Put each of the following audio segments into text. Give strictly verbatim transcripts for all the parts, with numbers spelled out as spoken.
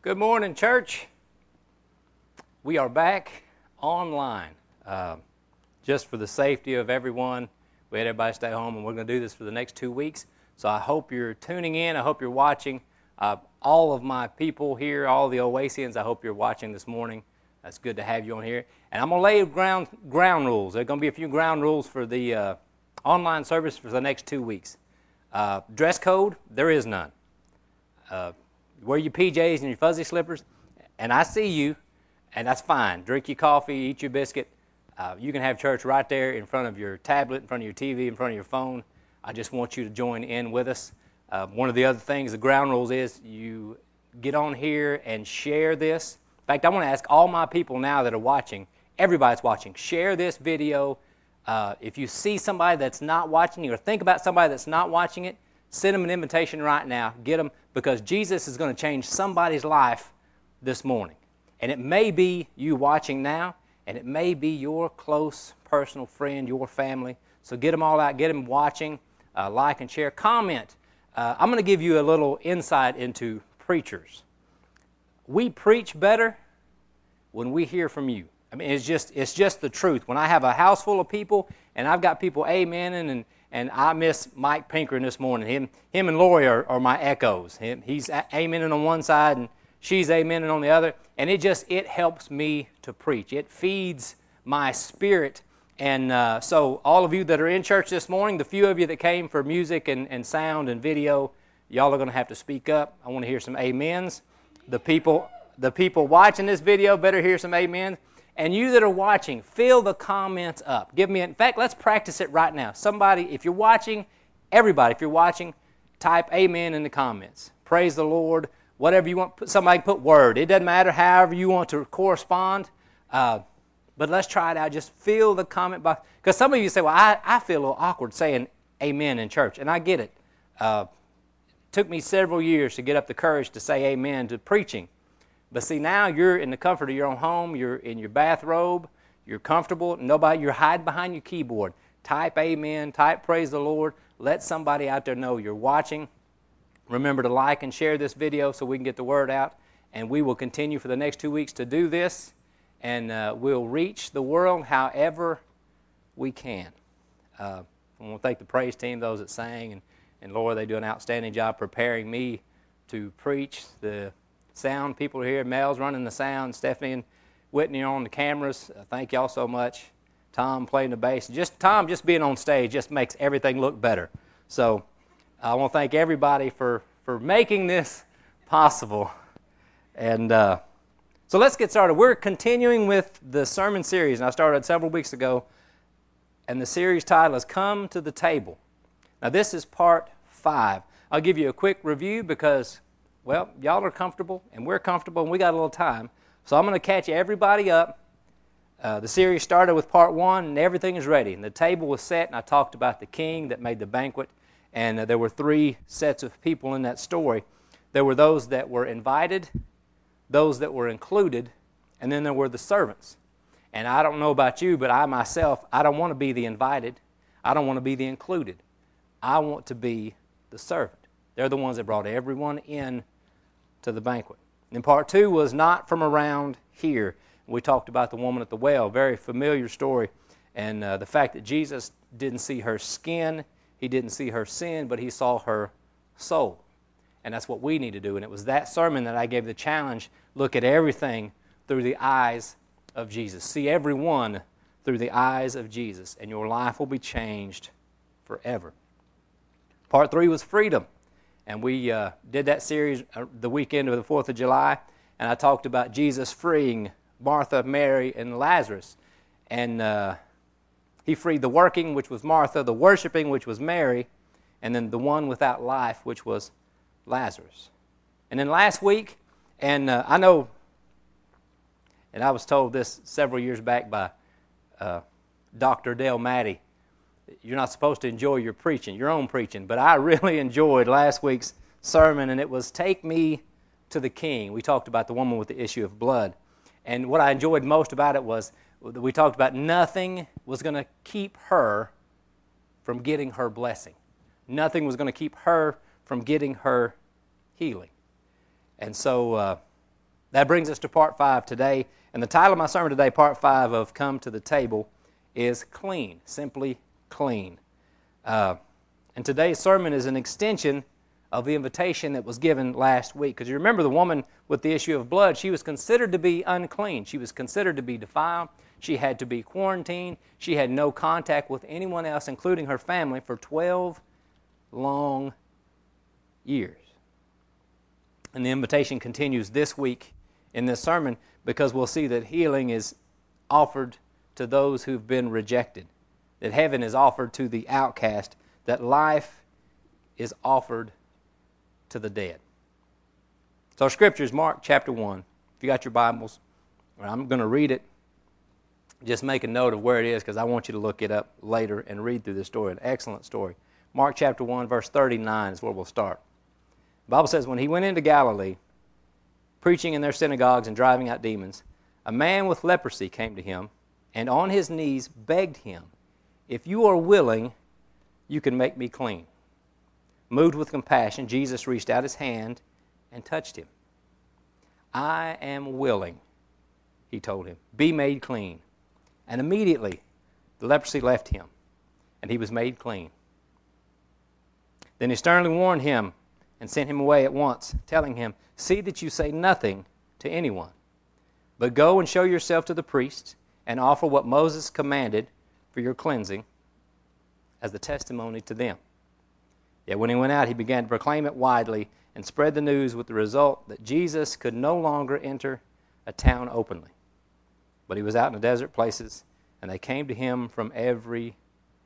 Good morning, church. We are back online. Uh, just for the safety of everyone, we had everybody stay home, and we're going to do this for the next two weeks. So I hope you're tuning in. I hope you're watching. Uh, all of my people here, all the Oasians, I hope you're watching this morning. That's good to have you on here. And I'm going to lay ground ground rules. There are going to be a few ground rules for the uh, online service for the next two weeks. Uh, dress code, there is none. Uh, wear your P Js and your fuzzy slippers, and I see you, and that's fine. Drink your coffee, eat your biscuit. Uh, you can have church right there in front of your tablet, in front of your T V, in front of your phone. I just want you to join in with us. Uh, one of the other things, the ground rules is you get on here and share this. In fact, I want to ask all my people now that are watching, everybody's watching, share this video. Uh, if you see somebody that's not watching you or think about somebody that's not watching it, send them an invitation right now. Get them, because Jesus is going to change somebody's life this morning. And it may be you watching now, and it may be your close personal friend, your family. So get them all out, get them watching, uh, like and share, comment. Uh, I'm going to give you a little insight into preachers. We preach better when we hear from you. I mean, it's just it's just the truth. When I have a house full of people, and I've got people amening, and and I miss Mike Pinkering this morning. Him him and Lori are, are my echoes. Him, he's amening on one side, and she's amening on the other. And it just, it helps me to preach. It feeds my spirit. And uh, so all of you that are in church this morning, the few of you that came for music and, and sound and video, y'all are going to have to speak up. I want to hear some amens. The people, the people watching this video better hear some amens. And you that are watching, fill the comments up. Give me, in fact, let's practice it right now. Somebody, if you're watching, everybody, if you're watching, type amen in the comments. Praise the Lord. Whatever you want, somebody put word. It doesn't matter however you want to correspond. Uh, but let's try it out. Just fill the comment box. Because some of you say, well, I, I feel a little awkward saying amen in church. And I get it. Uh, it took me several years to get up the courage to say amen to preaching. But see, now you're in the comfort of your own home. You're in your bathrobe. You're comfortable. Nobody, you're hiding behind your keyboard. Type amen. Type praise the Lord. Let somebody out there know you're watching. Remember to like and share this video so we can get the word out. And we will continue for the next two weeks to do this. And uh, we'll reach the world however we can. Uh, I want to thank the praise team, those that sang. And, and Laura, they do an outstanding job preparing me to preach. The sound people are here. Mel's running the sound. Stephanie and Whitney are on the cameras. Uh, thank y'all so much. Tom playing the bass. Just Tom just being on stage just makes everything look better. So I want to thank everybody for, for making this possible. And uh, so let's get started. We're continuing with the sermon series, and I started several weeks ago, and the series title is Come to the Table. Now this is part five. I'll give you a quick review because, well, y'all are comfortable, and we're comfortable, and we got a little time. So I'm going to catch everybody up. Uh, the series started with part one, and everything is ready. And the table was set, and I talked about the king that made the banquet. And uh, there were three sets of people in that story. There were those that were invited, those that were included, and then there were the servants. And I don't know about you, but I myself, I don't want to be the invited. I don't want to be the included. I want to be the servant. They're the ones that brought everyone in to the banquet. And part two was not from around here. We talked about the woman at the well, very familiar story, and uh, the fact that Jesus didn't see her skin. He didn't see her sin, but he saw her soul. And that's what we need to do. And it was that sermon that I gave the challenge, look at everything through the eyes of Jesus. See everyone through the eyes of Jesus, and your life will be changed forever. Part three was freedom. And we uh, did that series uh, the weekend of the fourth of July, and I talked about Jesus freeing Martha, Mary, and Lazarus. And uh, he freed the working, which was Martha, the worshiping, which was Mary, and then the one without life, which was Lazarus. And then last week, and uh, I know, and I was told this several years back by uh, Doctor Dale Matty, you're not supposed to enjoy your preaching, your own preaching, but I really enjoyed last week's sermon, and it was Take Me to the King. We talked about the woman with the issue of blood. And what I enjoyed most about it was we talked about nothing was going to keep her from getting her blessing. Nothing was going to keep her from getting her healing. And so uh, That brings us to part five today. And the title of my sermon today, part five of Come to the Table, is Clean, simply clean. Uh, and today's sermon is an extension of the invitation that was given last week. Because you remember the woman with the issue of blood, she was considered to be unclean. She was considered to be defiled. She had to be quarantined. She had no contact with anyone else, including her family, for twelve long years. And the invitation continues this week in this sermon, because we'll see that healing is offered to those who've been rejected, that heaven is offered to the outcast, that life is offered to the dead. So our scripture is Mark chapter one. If you got your Bibles, I'm going to read it. Just make a note of where it is, because I want you to look it up later and read through this story. An excellent story. Mark chapter one, verse thirty-nine is where we'll start. The Bible says, when he went into Galilee, preaching in their synagogues and driving out demons, a man with leprosy came to him, and on his knees begged him, "If you are willing, you can make me clean." Moved with compassion, Jesus reached out his hand and touched him. "I am willing," he told him, "be made clean." And immediately the leprosy left him, and he was made clean. Then he sternly warned him and sent him away at once, telling him, "See that you say nothing to anyone, but go and show yourself to the priests and offer what Moses commanded for your cleansing as the testimony to them." Yet when he went out, he began to proclaim it widely and spread the news, with the result that Jesus could no longer enter a town openly. But he was out in the desert places, and they came to him from everywhere.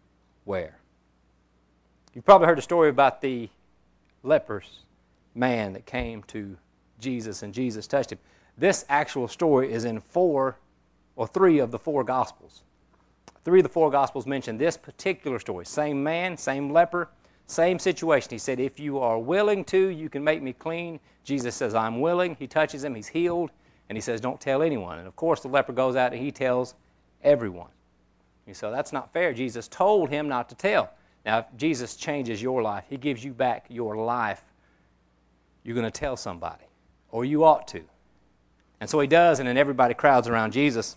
You've probably heard a story about the leprous man that came to Jesus, and Jesus touched him. This actual story is in four or three of the four Gospels. Three of the four Gospels mention this particular story. Same man, same leper, same situation. He said, "If you are willing to, you can make me clean." Jesus says, "I'm willing." He touches him, he's healed, and he says, "Don't tell anyone." And of course, the leper goes out and he tells everyone. You say, "That's not fair. Jesus told him not to tell." Now, if Jesus changes your life, he gives you back your life, you're going to tell somebody, or you ought to. And so he does, and then everybody crowds around Jesus.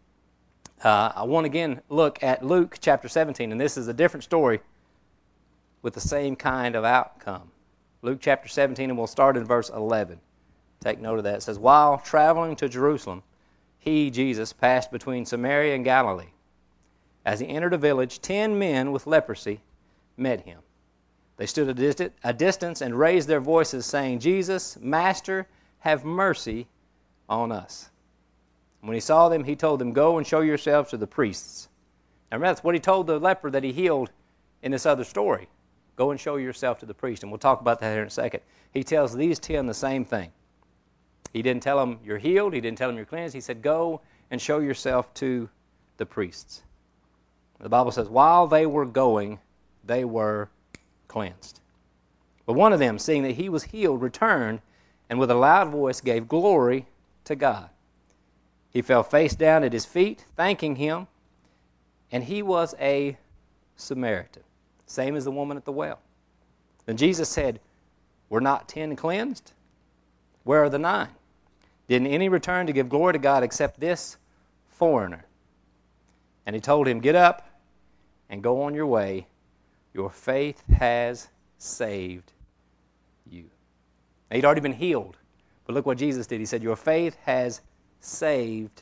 Uh, I want to again look at Luke chapter seventeen, and this is a different story with the same kind of outcome. Luke chapter seventeen, and we'll start in verse eleven. Take note of that. It says, "While traveling to Jerusalem, he, Jesus, passed between Samaria and Galilee. As he entered a village, ten men with leprosy met him. They stood a, dist- a distance and raised their voices, saying, 'Jesus, Master, have mercy on us.' When he saw them, he told them, 'Go and show yourselves to the priests.'" Now remember, that's what he told the leper that he healed in this other story. Go and show yourself to the priest. And we'll talk about that here in a second. He tells these ten the same thing. He didn't tell them you're healed. He didn't tell them you're cleansed. He said, "Go and show yourself to the priests." The Bible says, while they were going, they were cleansed. But one of them, seeing that he was healed, returned, and with a loud voice gave glory to God. He fell face down at his feet, thanking him, and he was a Samaritan, same as the woman at the well. Then Jesus said, "Were not ten cleansed? Where are the nine? Didn't any return to give glory to God except this foreigner?" And he told him, "Get up and go on your way. Your faith has saved you." Now, he'd already been healed, but look what Jesus did. He said, "Your faith has saved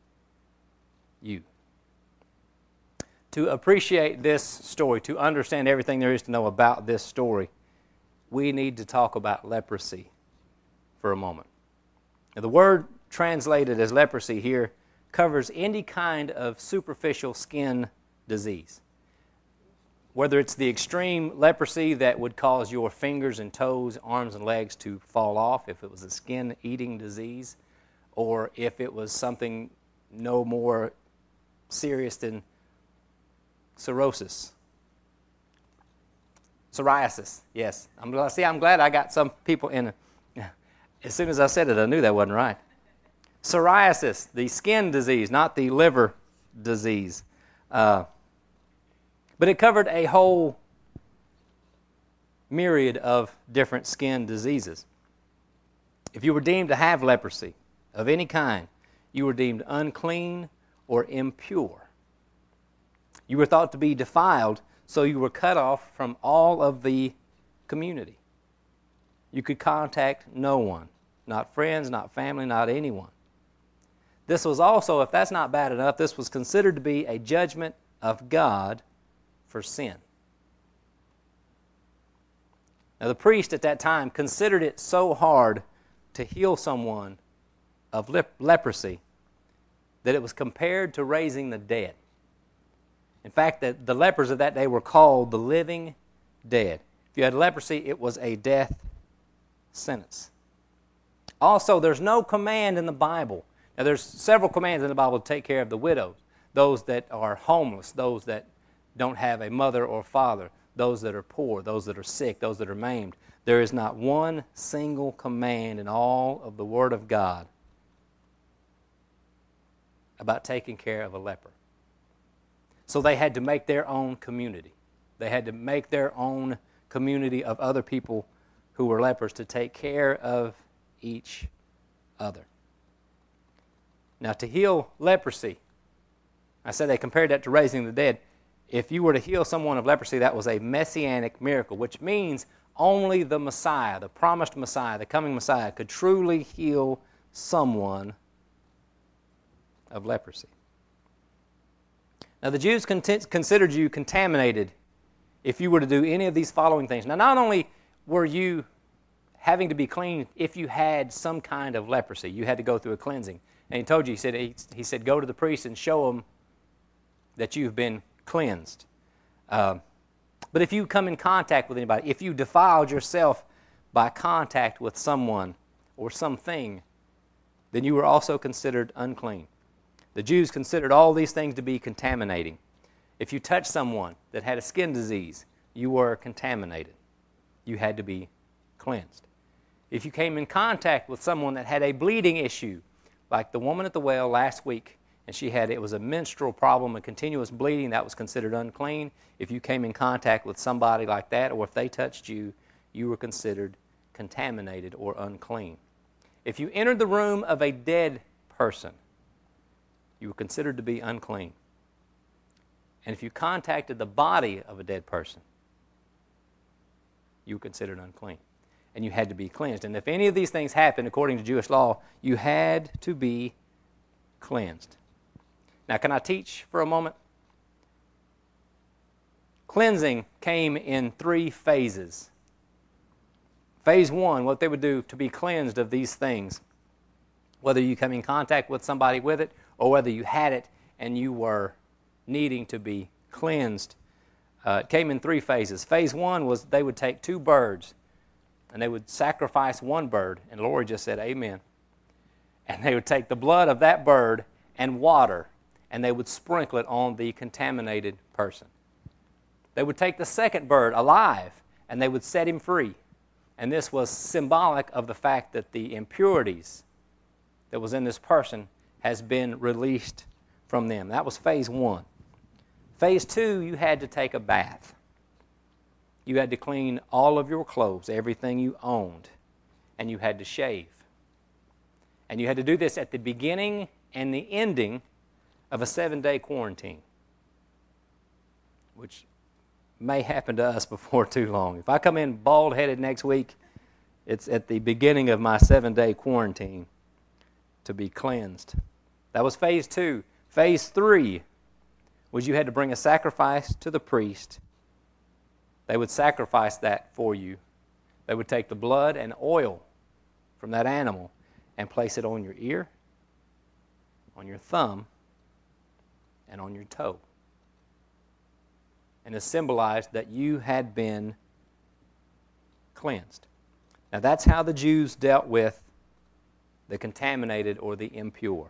you." To appreciate this story, to understand everything there is to know about this story, we need to talk about leprosy for a moment. Now, the word translated as leprosy here covers any kind of superficial skin disease. Whether it's the extreme leprosy that would cause your fingers and toes, arms and legs to fall off if it was a skin-eating disease, or if it was something no more serious than cirrhosis. Psoriasis, yes. I'm glad, see, I'm glad I got some people in it. As soon as I said it, I knew that wasn't right. Psoriasis, the skin disease, not the liver disease. Uh, but it covered a whole myriad of different skin diseases. If you were deemed to have leprosy, of any kind, you were deemed unclean or impure. You were thought to be defiled, so you were cut off from all of the community. You could contact no one, not friends, not family, not anyone. This was also, if that's not bad enough, this was considered to be a judgment of God for sin. Now, the priest at that time considered it so hard to heal someone of lep- leprosy that it was compared to raising the dead. In fact, the, the lepers of that day were called the living dead. If you had leprosy, it was a death sentence. Also, there's no command in the Bible. Now, there's several commands in the Bible to take care of the widows, those that are homeless, those that don't have a mother or father, those that are poor, those that are sick, those that are maimed. There is not one single command in all of the Word of God about taking care of a leper. So they had to make their own community. They had to make their own community of other people who were lepers to take care of each other. Now, to heal leprosy, I said they compared that to raising the dead. If you were to heal someone of leprosy, that was a messianic miracle, which means only the Messiah, the promised Messiah, the coming Messiah, could truly heal someone of leprosy. Now, the Jews considered you contaminated if you were to do any of these following things. Now, not only were you having to be clean if you had some kind of leprosy, you had to go through a cleansing. And he told you, he said, he, he said, go to the priest and show them that you've been cleansed. Uh, but if you come in contact with anybody, if you defiled yourself by contact with someone or something, then you were also considered unclean. The Jews considered all these things to be contaminating. If you touched someone that had a skin disease, you were contaminated. You had to be cleansed. If you came in contact with someone that had a bleeding issue, like the woman at the well last week, and she had, it was a menstrual problem, a continuous bleeding, that was considered unclean. If you came in contact with somebody like that, or if they touched you, you were considered contaminated or unclean. If you entered the room of a dead person, you were considered to be unclean. And if you contacted the body of a dead person, you were considered unclean. And you had to be cleansed. And if any of these things happened according to Jewish law, you had to be cleansed. Now, can I teach for a moment? Cleansing came in three phases. Phase one, what they would do to be cleansed of these things, whether you come in contact with somebody with it or whether you had it and you were needing to be cleansed, uh, it came in three phases. Phase one was they would take two birds and they would sacrifice one bird, and Lori just said amen. And they would take the blood of that bird and water, and they would sprinkle it on the contaminated person. They would take the second bird alive, and they would set him free. And this was symbolic of the fact that the impurities that was in this person has been released from them. That was phase one. Phase two, you had to take a bath. You had to clean all of your clothes, everything you owned, and you had to shave. And you had to do this at the beginning and the ending of a seven-day quarantine, which may happen to us before too long. If I come in bald-headed next week, it's at the beginning of my seven-day quarantine to be cleansed. That was phase two. Phase three was you had to bring a sacrifice to the priest. They would sacrifice that for you. They would take the blood and oil from that animal and place it on your ear, on your thumb, and on your toe. And it symbolized that you had been cleansed. Now that's how the Jews dealt with the contaminated or the impure.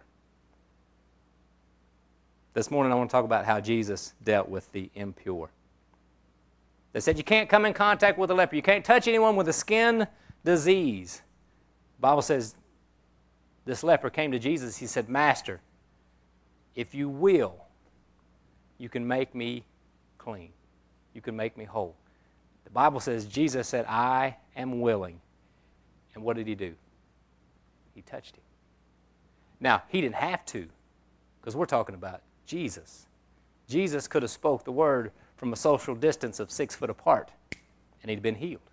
This morning I want to talk about how Jesus dealt with the impure. They said you can't come in contact with a leper. You can't touch anyone with a skin disease. The Bible says this leper came to Jesus. He said, Master, if you will, you can make me clean. You can make me whole. The Bible says Jesus said, I am willing. And what did he do? He touched him. Now, he didn't have to, because we're talking about Jesus. Jesus could have spoke the word from a social distance of six foot apart, and he'd been healed.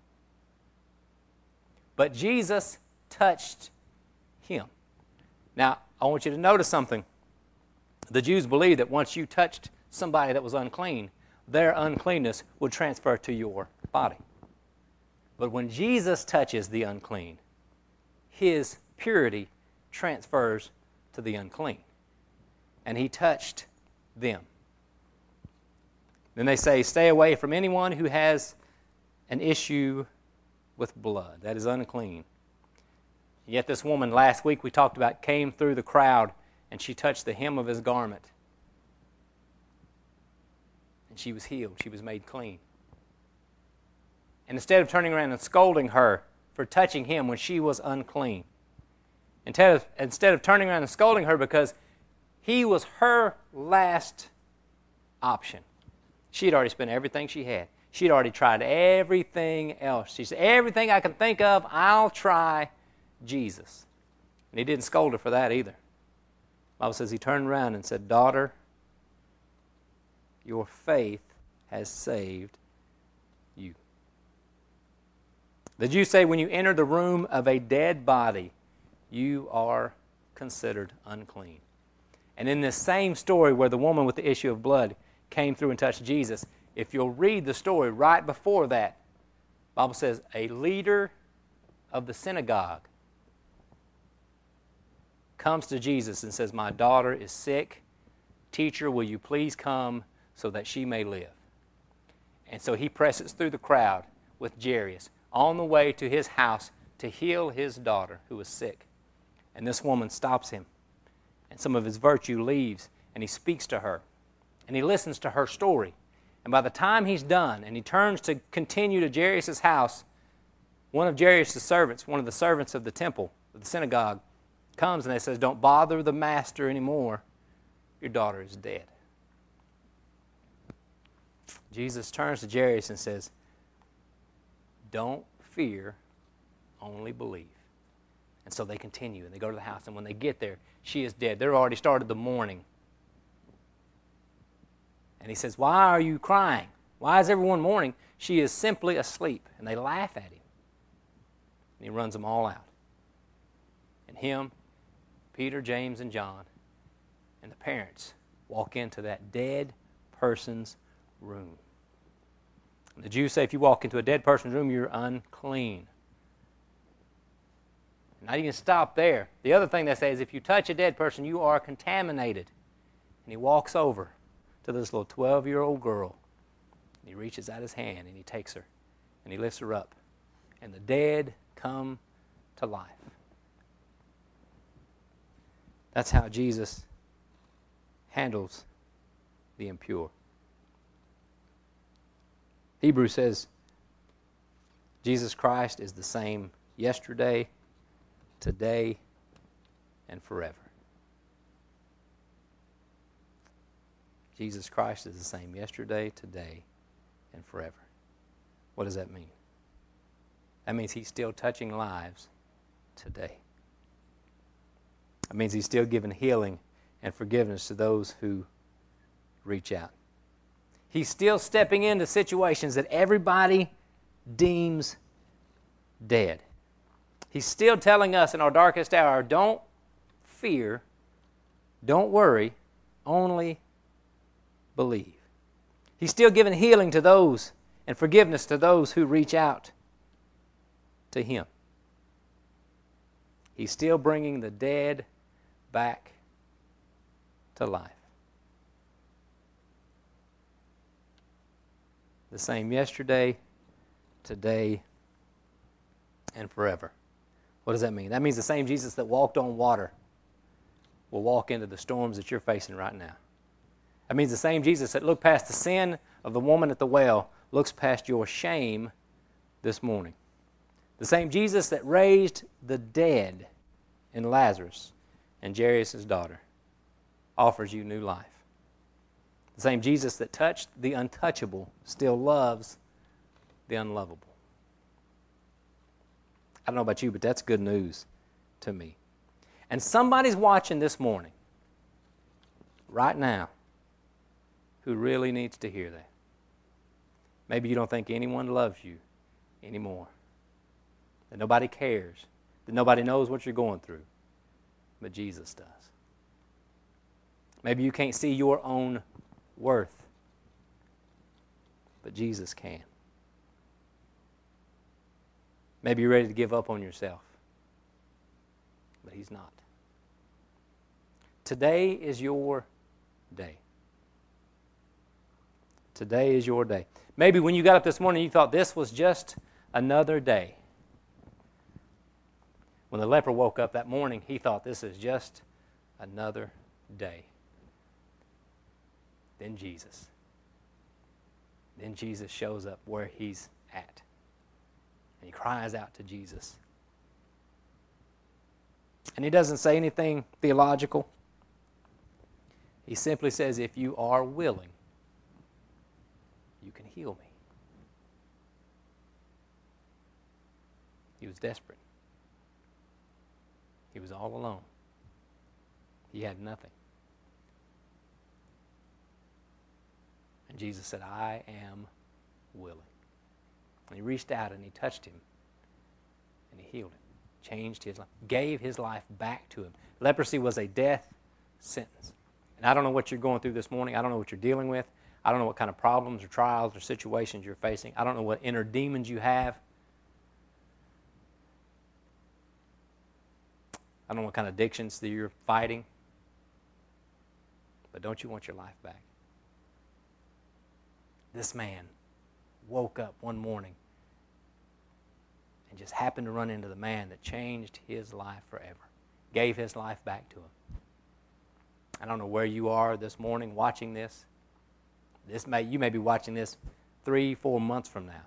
But Jesus touched him. Now, I want you to notice something. The Jews believed that once you touched somebody that was unclean, their uncleanness would transfer to your body. But when Jesus touches the unclean, his purity transfers to the unclean. And he touched them. Then they say, stay away from anyone who has an issue with blood. That is unclean. Yet this woman, last week we talked about, came through the crowd and she touched the hem of his garment. And she was healed. She was made clean. And instead of turning around and scolding her for touching him when she was unclean, instead of, instead of turning around and scolding her because he was her last option. She had already spent everything she had. She had already tried everything else. She said, everything I can think of, I'll try Jesus. And he didn't scold her for that either. The Bible says he turned around and said, daughter, your faith has saved you. The Jews say when you enter the room of a dead body, you are considered unclean. And in this same story where the woman with the issue of blood came through and touched Jesus, if you'll read the story right before that, the Bible says a leader of the synagogue comes to Jesus and says, my daughter is sick. Teacher, will you please come so that she may live? And so he presses through the crowd with Jairus on the way to his house to heal his daughter who was sick. And this woman stops him, and some of his virtue leaves, and he speaks to her, and he listens to her story. And by the time he's done, and he turns to continue to Jairus' house, one of Jairus' servants, one of the servants of the temple, of the synagogue, comes and they says, don't bother the master anymore. Your daughter is dead. Jesus turns to Jairus and says, don't fear, only believe. And so they continue, and they go to the house, and when they get there, she is dead. They've already started the mourning. And he says, why are you crying? Why is everyone mourning? She is simply asleep. And they laugh at him. And he runs them all out. And him, Peter, James, and John, and the parents walk into that dead person's room. And the Jews say if you walk into a dead person's room, you're unclean. Not even stop there. The other thing they say is if you touch a dead person, you are contaminated. And he walks over to this little twelve-year-old girl. And he reaches out his hand and he takes her and he lifts her up. And the dead come to life. That's how Jesus handles the impure. Hebrews says Jesus Christ is the same yesterday, today, and forever. Jesus Christ is the same yesterday, today, and forever. What does that mean? That means he's still touching lives today. That means he's still giving healing and forgiveness to those who reach out. He's still stepping into situations that everybody deems dead. He's still telling us in our darkest hour, don't fear, don't worry, only believe. He's still giving healing to those and forgiveness to those who reach out to him. He's still bringing the dead back to life. The same yesterday, today, and forever. What does that mean? That means the same Jesus that walked on water will walk into the storms that you're facing right now. That means the same Jesus that looked past the sin of the woman at the well looks past your shame this morning. The same Jesus that raised the dead in Lazarus and Jairus' daughter offers you new life. The same Jesus that touched the untouchable still loves the unlovable. I don't know about you, but that's good news to me. And somebody's watching this morning, right now, who really needs to hear that. Maybe you don't think anyone loves you anymore, that nobody cares, that nobody knows what you're going through, but Jesus does. Maybe you can't see your own worth, but Jesus can. Maybe you're ready to give up on yourself, but He's not. Today is your day. Today is your day. Maybe when you got up this morning, you thought this was just another day. When the leper woke up that morning, he thought this is just another day. Then Jesus. Then Jesus shows up where he's at. And he cries out to Jesus. And he doesn't say anything theological. He simply says, if you are willing, you can heal me. He was desperate. He was all alone. He had nothing. And Jesus said, I am willing. And he reached out and he touched him. And he healed him. Changed his life. Gave his life back to him. Leprosy was a death sentence. And I don't know what you're going through this morning. I don't know what you're dealing with. I don't know what kind of problems or trials or situations you're facing. I don't know what inner demons you have. I don't know what kind of addictions that you're fighting. But don't you want your life back? This man woke up one morning and just happened to run into the man that changed his life forever. Gave his life back to him. I don't know where you are this morning watching this. This may you may be watching this three, four months from now.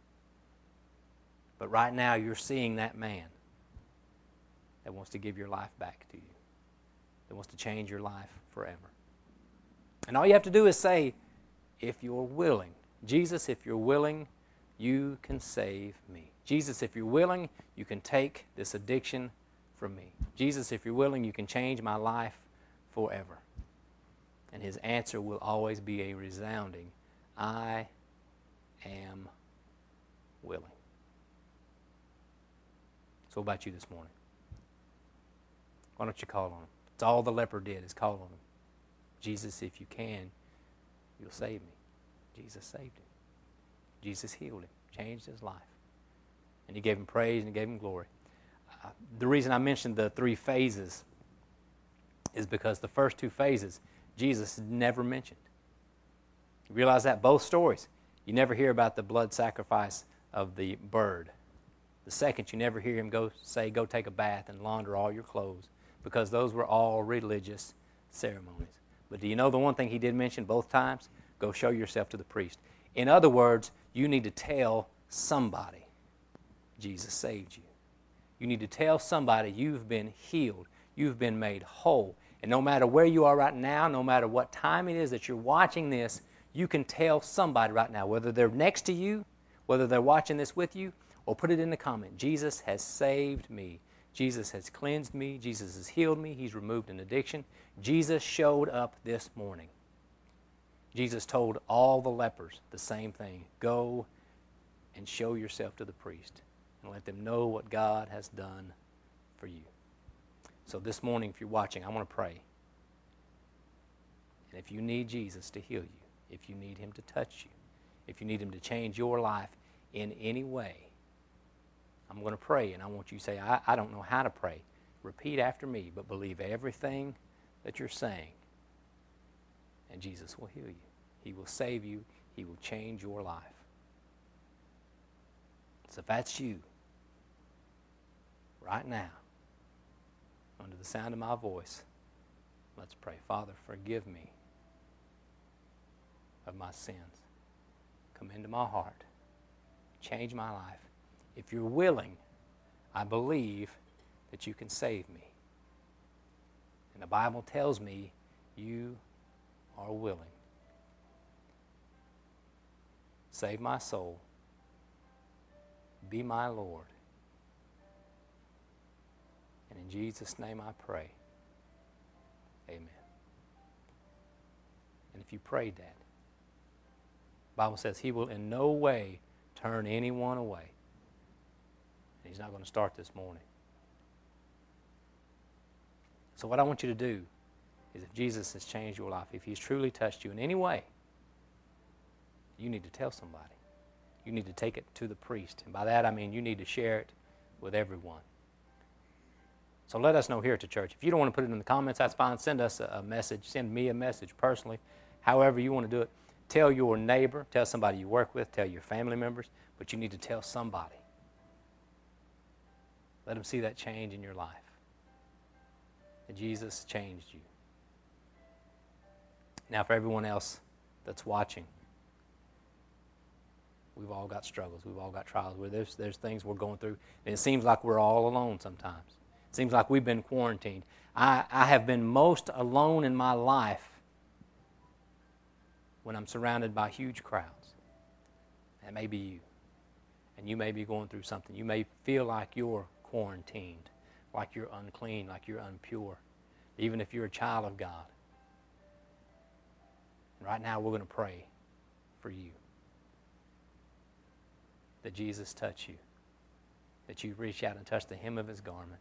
But right now you're seeing that man that wants to give your life back to you. That wants to change your life forever. And all you have to do is say, if you're willing, Jesus, if you're willing, you can save me. Jesus, if you're willing, you can take this addiction from me. Jesus, if you're willing, you can change my life forever. And his answer will always be a resounding, I am willing. So what about you this morning? Why don't you call on him? It's all the leper did is call on him. Jesus, if you can, you'll save me. Jesus saved him. Jesus healed him, changed his life. And he gave him praise and he gave him glory. Uh, the reason I mentioned the three phases is because the first two phases, Jesus never mentioned. You realize that? Both stories. You never hear about the blood sacrifice of the bird. The second, you never hear him go say, go take a bath and launder all your clothes, because those were all religious ceremonies. But do you know the one thing he did mention both times? Go show yourself to the priest. In other words, you need to tell somebody Jesus saved you. You need to tell somebody you've been healed. You've been made whole. And no matter where you are right now, no matter what time it is that you're watching this, you can tell somebody right now, whether they're next to you, whether they're watching this with you, or put it in the comment. Jesus has saved me. Jesus has cleansed me. Jesus has healed me. He's removed an addiction. Jesus showed up this morning. Jesus told all the lepers the same thing. Go and show yourself to the priest and let them know what God has done for you. So this morning, if you're watching, I want to pray. And if you need Jesus to heal you, if you need him to touch you, if you need him to change your life in any way, I'm going to pray, and I want you to say, I, I don't know how to pray. Repeat after me, but believe everything that you're saying, and Jesus will heal you. He will save you. He will change your life. So if that's you, right now, under the sound of my voice, let's pray. Father, forgive me of my sins. Come into my heart. Change my life. If you're willing, I believe that you can save me. And the Bible tells me you are willing. Save my soul. Be my Lord. And in Jesus' name I pray. Amen. And if you prayed that, the Bible says He will in no way turn anyone away. And He's not going to start this morning. So what I want you to do is, if Jesus has changed your life, if He's truly touched you in any way, you need to tell somebody. You need to take it to the priest. And by that I mean you need to share it with everyone. So let us know here at the church. If you don't want to put it in the comments, that's fine. Send us a message. Send me a message personally. However you want to do it. Tell your neighbor. Tell somebody you work with. Tell your family members. But you need to tell somebody. Let them see that change in your life. That Jesus changed you. Now for everyone else that's watching, we've all got struggles. We've all got trials. Where there's, there's things we're going through. And it seems like we're all alone sometimes. It seems like we've been quarantined. I, I have been most alone in my life when I'm surrounded by huge crowds. That may be you. And you may be going through something. You may feel like you're quarantined, like you're unclean, like you're impure, even if you're a child of God. And right now we're going to pray for you. That Jesus touch you. That you reach out and touch the hem of His garment.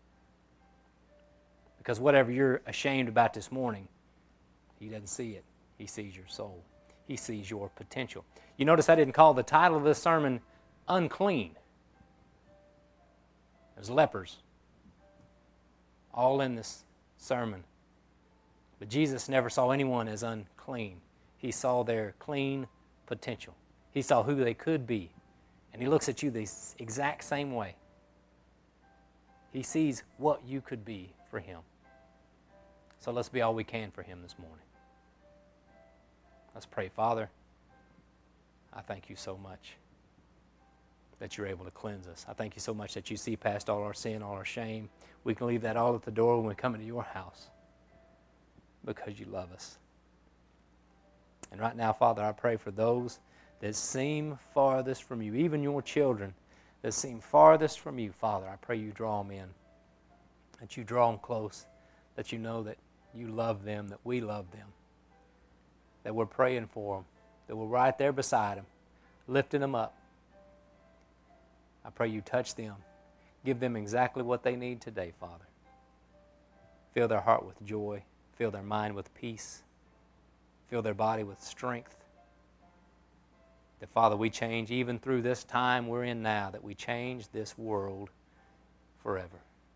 Because whatever you're ashamed about this morning, He doesn't see it. He sees your soul. He sees your potential. You notice I didn't call the title of this sermon unclean. There's lepers all in this sermon. But Jesus never saw anyone as unclean. He saw their clean potential. He saw who they could be. And He looks at you the exact same way. He sees what you could be for Him. So let's be all we can for Him this morning. Let's pray. Father, I thank You so much that You're able to cleanse us. I thank You so much that You see past all our sin, all our shame. We can leave that all at the door when we come into Your house because You love us. And right now, Father, I pray for those that seem farthest from You, even Your children that seem farthest from You, Father. I pray You draw them in, that You draw them close, that You know that You love them, that we love them, that we're praying for them, that we're right there beside them, lifting them up. I pray You touch them. Give them exactly what they need today, Father. Fill their heart with joy. Fill their mind with peace. Fill their body with strength. That, Father, we change even through this time we're in now, that we change this world forever.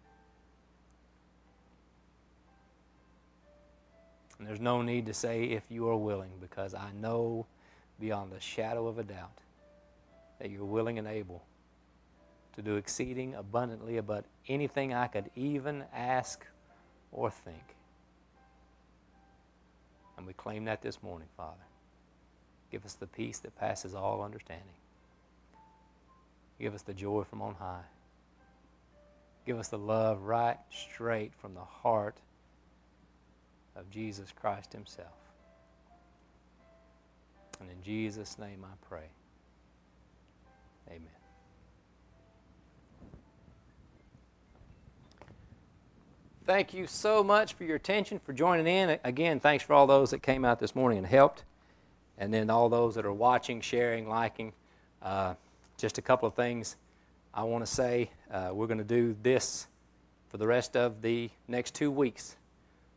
And there's no need to say if You are willing, because I know beyond a shadow of a doubt that You're willing and able to do exceeding abundantly above anything I could even ask or think. And we claim that this morning, Father. Give us the peace that passes all understanding. Give us the joy from on high. Give us the love right straight from the heart of Jesus Christ Himself. And in Jesus' name I pray. Amen. Thank you so much for your attention, for joining in. Again, thanks for all those that came out this morning and helped. And then all those that are watching, sharing, liking. Uh, just a couple of things I want to say. Uh, we're going to do this for the rest of the next two weeks.